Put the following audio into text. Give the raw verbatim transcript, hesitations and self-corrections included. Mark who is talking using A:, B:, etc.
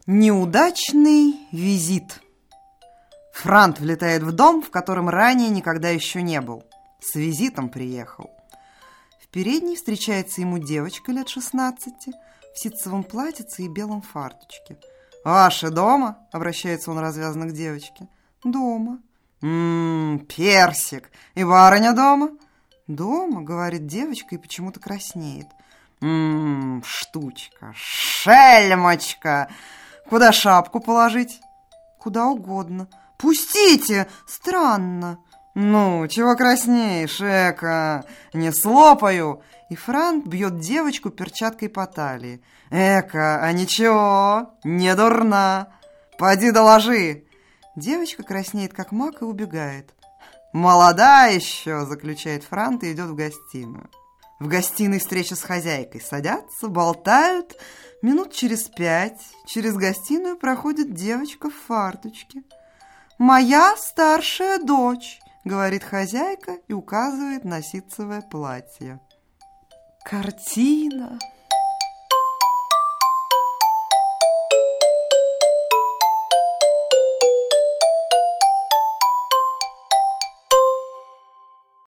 A: Неудачный визит. Франт влетает в дом, в котором ранее никогда еще не был. С визитом приехал. В передней встречается ему девочка лет шестнадцати в ситцевом платьице и белом фарточке. «Ваши дома?» — обращается он развязно к девочке. «Дома». «М-м, персик. И барыня дома?» «Дома», — говорит девочка и почему-то краснеет. «М-м, штучка, шельмочка. Куда шапку положить?» «Куда угодно». «Пустите! Странно!» «Ну, чего краснеешь, эка? Не слопаю!» И Франт бьет девочку перчаткой по талии. «Эка, а ничего, не дурна! Поди доложи!» Девочка краснеет, как мак, и убегает. «Молода еще!» — заключает Франт и идет в гостиную. В гостиной встреча с хозяйкой. Садятся, болтают. Минут через пять через гостиную проходит девочка в фарточке. «Моя старшая дочь», — говорит хозяйка и указывает на ситцевое платье. Картина.